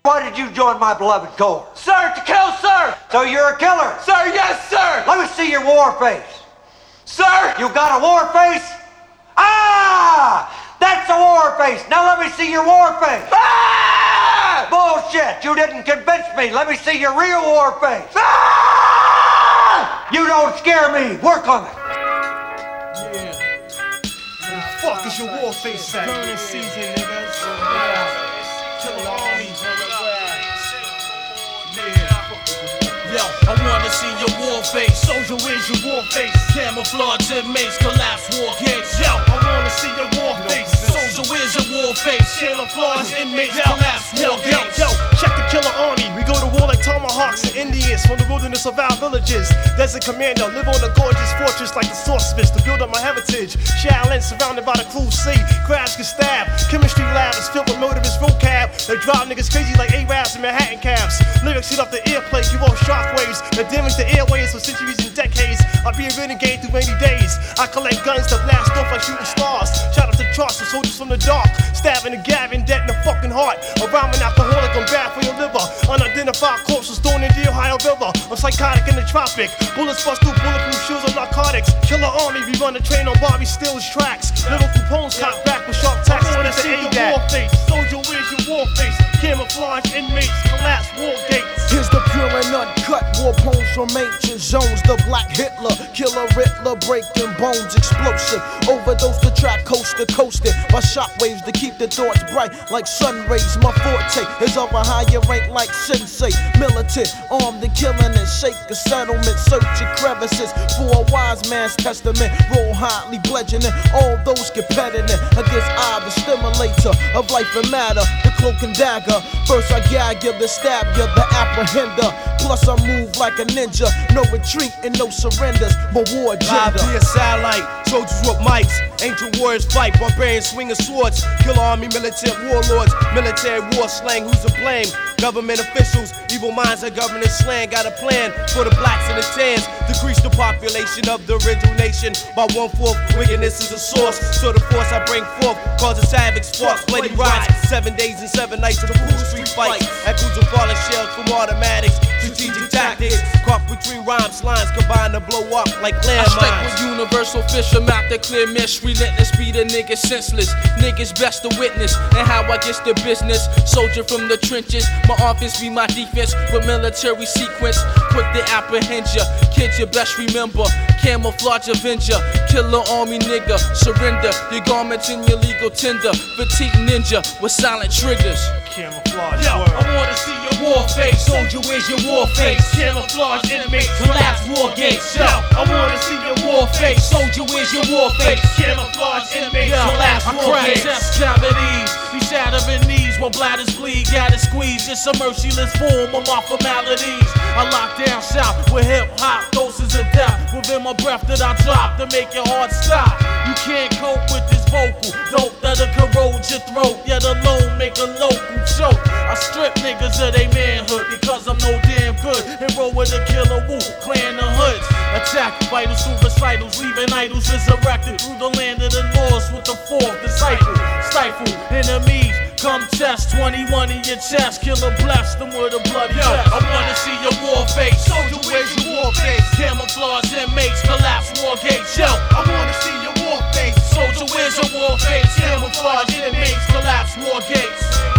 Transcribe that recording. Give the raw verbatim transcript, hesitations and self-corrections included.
why did you join my beloved corps? Sir, to kill, sir! So you're a killer? Sir, yes, sir! Let me see your war face. Sir! You got a war face? Ah! That's a war face. Now let me see your war face. Ah! Bullshit. You didn't convince me. Let me see your real war face. Ah! You don't scare me. Work on it. Yeah. Where the fuck is your war face at? Burning season, niggas. Yeah. Killing army. Yo, I wanna see your war face. Soldier, where's your war face? Camouflage inmates, collapse war gates. Yo, I wanna see your war face. Soldier, where's your war face? Camouflage inmates, yo, collapse yo, war yo, gates. yo, check the killer army. We go to war like tomahawks and Indians from the wilderness of our villages. Desert commando, live on a gorgeous fortress like the sorceress to build up my heritage. Shaolin surrounded by the cruel sea. Crabs get stabbed. Chemistry lab is filled with murderous vocab. They drive niggas crazy like Arabs and Manhattan cabs. Lyrics hit off the earplate, give off shockwaves that damage the airways for centuries and decades. I'll be a renegade through rainy days. I collect guns to blast off like shooting stars. Shout out to Charles, soldiers from the dark. Stabbing and gabbing, dead in the fucking heart. A rhyming alcoholic, I'm bad for your liver. Unidentified corpses thrown in the Ohio River. I'm psychotic in the tropic. Bullets bust through bulletproof shoes on narcotics. Killer army, we run the train on Bobby Steele's tracks. Little coupons cock back with sharp taxes. I wanna see your war face. Soldier, where's your war face? Camouflage inmates, collapse war gates. Here's the pure and uncut war poems from ancient zones. The Black Hitler, Killer Riddler, breaking bones, explosive. Overdose the track, coast to coasted by shockwaves to keep the thoughts bright like sun rays. My forte is of a higher rank like sensei. Militant, armed and killing and shake a settlement, searching crevices for a wise man's testament. Roll hotly, bludgeoning all those competitive against I, the stimulator of life and matter, the cloak and dagger. First I gag you, then stab you, the apprehender. Plus I move like a ninja, no retreat and no surrenders, but war Live agenda. via satellite, soldiers with mics, ancient warriors fight, barbarians swinging swords, kill army, militant warlords, military war slang, who's to blame? Government officials, evil minds are governing slang, got a plan for the blacks and the tans, decrease the population of the original nation by one-fourth, wickedness is a source, so the force I bring forth causes havoc, sparks, bloody riots, seven days and seven nights of cool street fights, echoes of falling shells from automatics, strategic tactics, caught between rhymes, lines combined to blow up like landmines. I strike with universal fisher, map the clear miss, relentless, beat a nigga senseless. Niggas best to witness, and how I get the business. Soldier from the trenches, my offense be my defense with military sequence. Quick to apprehend ya, kids you best remember. Camouflage avenger, killer army nigga. Surrender your garments in your legal tender. Fatigue ninja with silent triggers. Camouflage. Yo, I wanna see your war face. Soldier, where's your war face? Camouflage inmates, Collapse war gates. Yo, I wanna see your war face. soldier, where's your war face? Camouflage inmates, Yo, collapse I war crack gates. chest cavities, we shattering knees while bladders bleed. Gotta squeeze, it's a merciless form of my formalities. I lock down shop with hip hop, doses of death within my breath that I drop to make your heart stop. You can't cope with this vocal dope that'll corrode your throat, yet alone make a local choke. I strip niggas of their manhood because I'm no damn good. And roll with a killer woo, clan the hoods. Attack vitals through recitals, leaving idols resurrected through the land of the lost with the fourth disciple. Stifle enemies, come test twenty-one in your chest. Killer bless them with a bloody Yo, vest. I wanna see your war face. Soldier, where's your war face? Camouflage inmates, collapse war gates. Yo, I wanna see your war face. soldier, where's your war face? Camouflage inmates, collapse war gates.